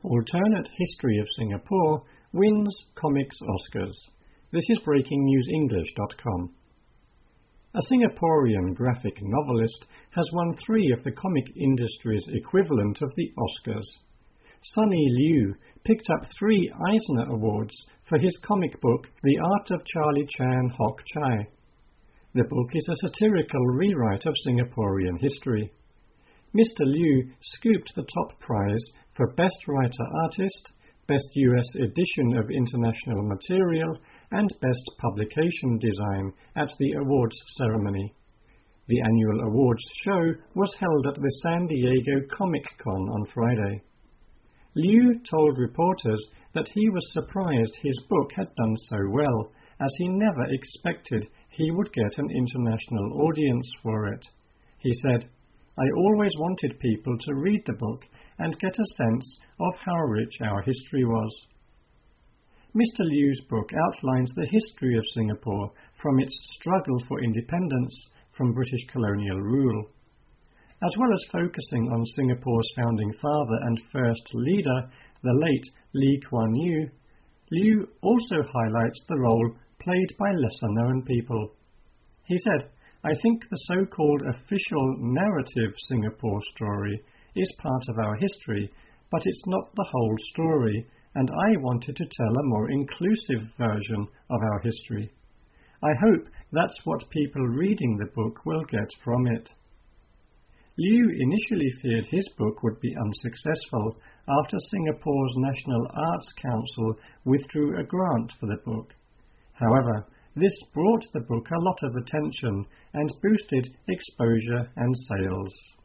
Alternate History of Singapore wins Comics Oscars. This is BreakingNewsEnglish.com. A Singaporean graphic novelist has won 3 of the comic industry's equivalent of the Oscars. Sonny Liew picked up 3 Eisner Awards for his comic book The Art of Charlie Chan Hock Chai. The book is a satirical rewrite of Singaporean history. Mr. Liew scooped the top prize for Best Writer-Artist, Best U.S. Edition of International Material, and Best Publication Design at the awards ceremony. The annual awards show was held at the San Diego Comic-Con on Friday. Liew told reporters that he was surprised his book had done so well, as he never expected he would get an international audience for it. He said, "I always wanted people to read the book and get a sense of how rich our history was." Mr. Liew's book outlines the history of Singapore from its struggle for independence from British colonial rule. As well as focusing on Singapore's founding father and first leader, the late Lee Kuan Yew, Liew also highlights the role played by lesser-known people. He said, "I think the so-called official narrative Singapore story is part of our history, but it's not the whole story, and I wanted to tell a more inclusive version of our history. I hope that's what people reading the book will get from it." Liew initially feared his book would be unsuccessful after Singapore's National Arts Council withdrew a grant for the book. However, this brought the book a lot of attention and boosted exposure and sales.